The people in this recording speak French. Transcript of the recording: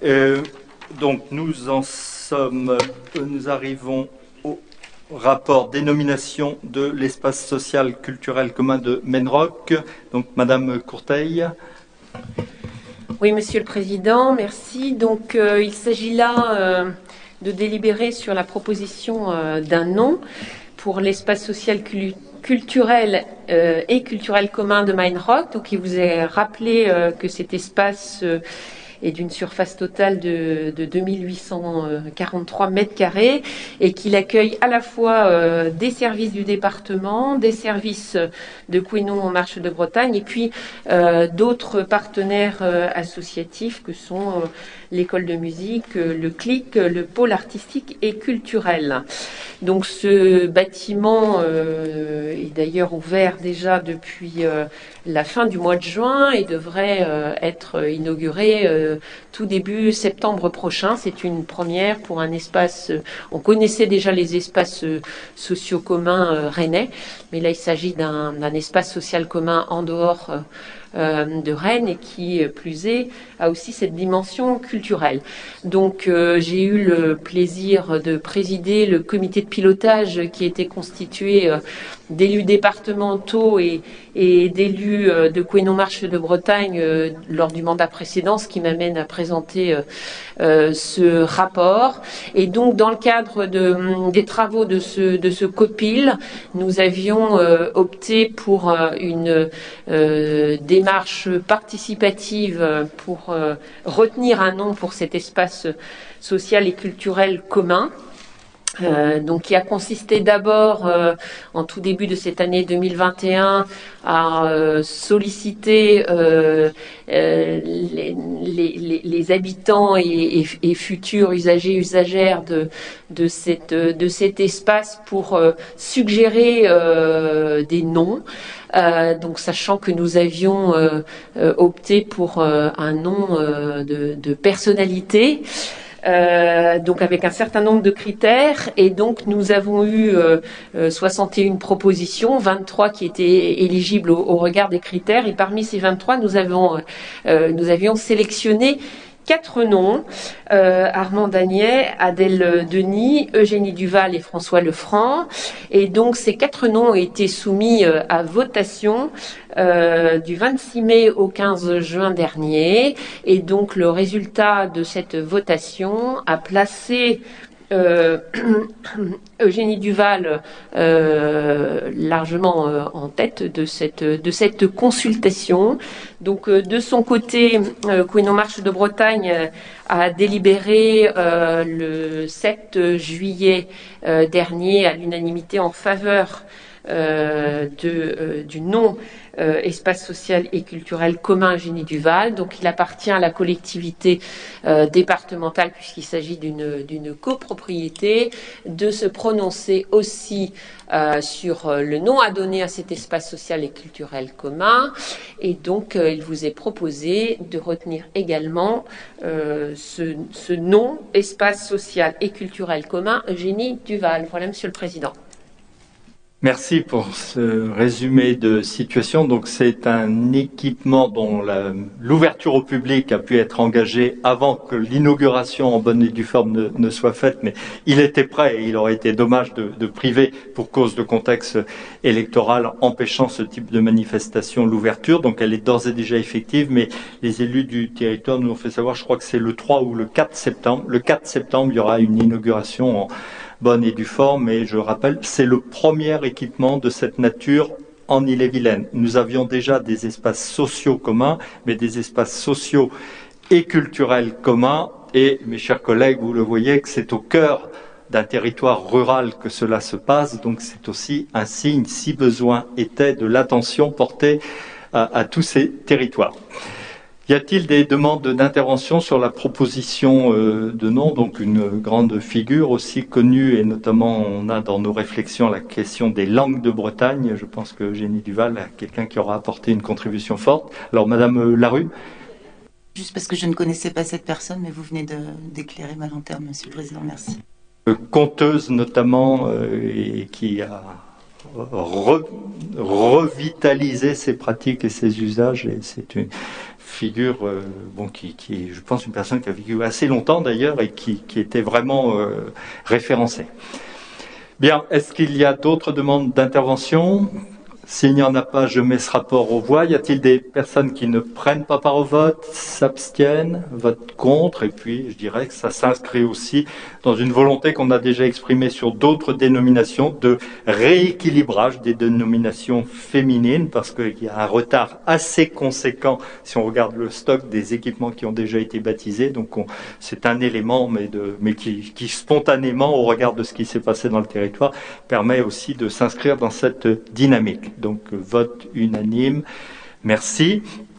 Donc nous arrivons au rapport dénomination de l'espace social culturel commun de Menrock. Donc Madame Courteil. Oui, Monsieur le Président, merci. Donc il s'agit là de délibérer sur la proposition d'un nom pour l'espace social culturel et culturel commun de Menrock. Donc il vous est rappelé que cet espace est d'une surface totale de 2843 mètres carrés et qu'il accueille à la fois des services du département, des services de Couesnon-Marche de Bretagne et puis d'autres partenaires associatifs que sont l'école de musique, le CLIC, le pôle artistique et culturel. Donc ce bâtiment est d'ailleurs ouvert déjà depuis la fin du mois de juin et devrait être inauguré tout début septembre prochain. C'est une première pour un espace. On connaissait déjà les espaces sociaux communs rennais, mais là il s'agit d'un espace social commun en dehors de Rennes et qui, plus est, a aussi cette dimension culturelle. Donc j'ai eu le plaisir de présider le comité de pilotage qui était constitué d'élus départementaux et d'élus de Couesnon-Marche de Bretagne lors du mandat précédent, ce qui m'amène à présenter ce rapport. Et donc dans le cadre des travaux de ce COPIL, nous avions opté pour une démarche participative pour retenir un nom pour cet espace social et culturel commun. Donc qui a consisté d'abord en tout début de cette année 2021 à solliciter les habitants et futurs usagers usagères de cet espace pour suggérer des noms. Donc sachant que nous avions opté pour un nom de personnalité. Donc avec un certain nombre de critères et donc nous avons eu 61 propositions, 23 qui étaient éligibles au regard des critères et parmi ces 23 nous avions sélectionné 4 noms, Armand Daniel, Adèle Denis, Eugénie Duval et François Lefranc. Et donc ces 4 noms ont été soumis à votation du 26 mai au 15 juin dernier. Et donc le résultat de cette votation a placé Eugénie Duval largement en tête de cette consultation. Donc de son côté, Couesnon-Marche de Bretagne a délibéré le 7 juillet dernier à l'unanimité en faveur du nom espace social et culturel commun Eugénie Duval. Donc il appartient à la collectivité départementale, puisqu'il s'agit d'une copropriété, de se prononcer aussi sur le nom à donner à cet espace social et culturel commun. Et donc il vous est proposé de retenir également ce nom espace social et culturel commun Eugénie Duval. Voilà, Monsieur le Président. Merci pour ce résumé de situation. Donc c'est un équipement dont l'ouverture au public a pu être engagée avant que l'inauguration en bonne et due forme ne soit faite, mais il était prêt et il aurait été dommage de priver pour cause de contexte électoral empêchant ce type de manifestation l'ouverture. Donc elle est d'ores et déjà effective, mais les élus du territoire nous ont fait savoir, je crois que c'est le 3 ou le 4 septembre. Le 4 septembre, il y aura une inauguration en bonne et due forme, et je rappelle, c'est le premier équipement de cette nature en Ille-et-Vilaine. Nous avions déjà des espaces sociaux communs, mais des espaces sociaux et culturels communs, et mes chers collègues, vous le voyez que c'est au cœur d'un territoire rural que cela se passe, donc c'est aussi un signe, si besoin était, de l'attention portée à tous ces territoires. Y a-t-il des demandes d'intervention sur la proposition de nom, donc une grande figure aussi connue, et notamment on a dans nos réflexions la question des langues de Bretagne. Je pense que Eugénie Duval est quelqu'un qui aura apporté une contribution forte. Alors Madame Larue. Juste parce que je ne connaissais pas cette personne, mais vous venez d'éclairer ma lanterne, Monsieur le Président, merci. Conteuse notamment, et qui a revitalisé ses pratiques et ses usages, et c'est une figure, qui est, je pense, une personne qui a vécu assez longtemps d'ailleurs et qui était vraiment référencée. Bien, est-ce qu'il y a d'autres demandes d'intervention ? S'il n'y en a pas, je mets ce rapport aux voix. Y a-t-il des personnes qui ne prennent pas part au vote, s'abstiennent, votent contre? Et puis, je dirais que ça s'inscrit aussi dans une volonté qu'on a déjà exprimée sur d'autres dénominations de rééquilibrage des dénominations féminines, parce qu'il y a un retard assez conséquent si on regarde le stock des équipements qui ont déjà été baptisés. Donc, c'est un élément, mais qui spontanément, au regard de ce qui s'est passé dans le territoire, permet aussi de s'inscrire dans cette dynamique. Donc, vote unanime. Merci.